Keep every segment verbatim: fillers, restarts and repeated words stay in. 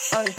Ay.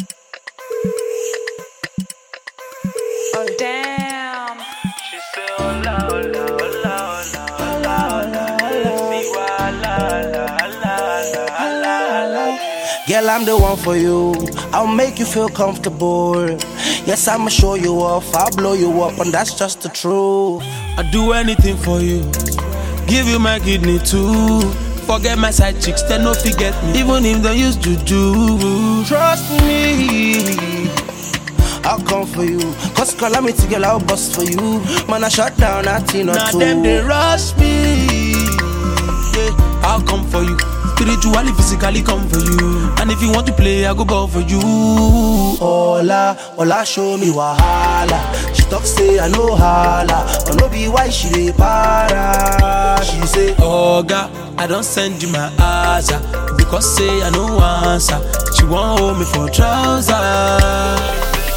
Ay. Damn. She say hola, hola, hola, hola, hola, hola, me hola, hola, hola, hola, hola. Girl, I'm the one for you. I'll make you feel comfortable. Yes, I'ma show you off. I'll blow you up, and that's just the truth. I do anything for you. Give you my kidney too. Forget my side chicks, they no forget me. Even if they use juju. Trust me, I'll come for you. Cause calamity, girl, I'll bust for you. Man, I shut down a teen or Now two. them they rush me. Yeah, I'll come for you. Spiritually, physically come for you. And if you want to play, I go ball for you. Hola, hola, show me wahala. She talk say I know hala, but no be why she dey para. She say, Oh God, I don't send you my answer because say I no answer. She won't hold me for trouser.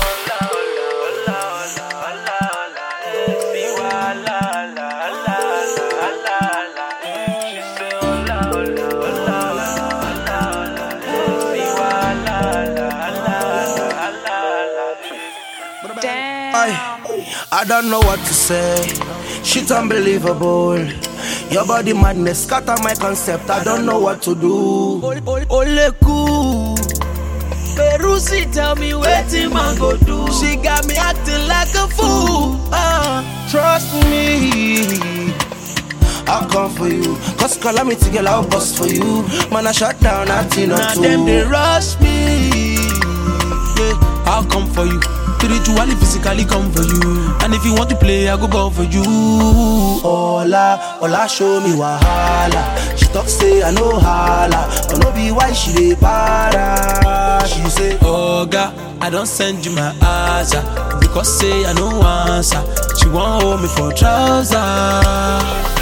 Damn. I, I don't know what to say. Shit unbelievable. Your body madness scatter my concept. I don't know what to do. Oleku Perusi tell me wetin man go do. She got me acting like a fool. uh. Trust me, I'll come for you. Cause calamity, girl, I'll bust for you. Man, I shut down a teen or Now two. them they rush me. Yeah, I'll come for you. Spiritually, physically come for you. And if you want to play, I go ball for you. Hola, hola, show me wahala. She talk say I know hala, but no be why she dey para. She say, Oh God, I don't send you my answer because say I no answer. She won't hold me for trouser.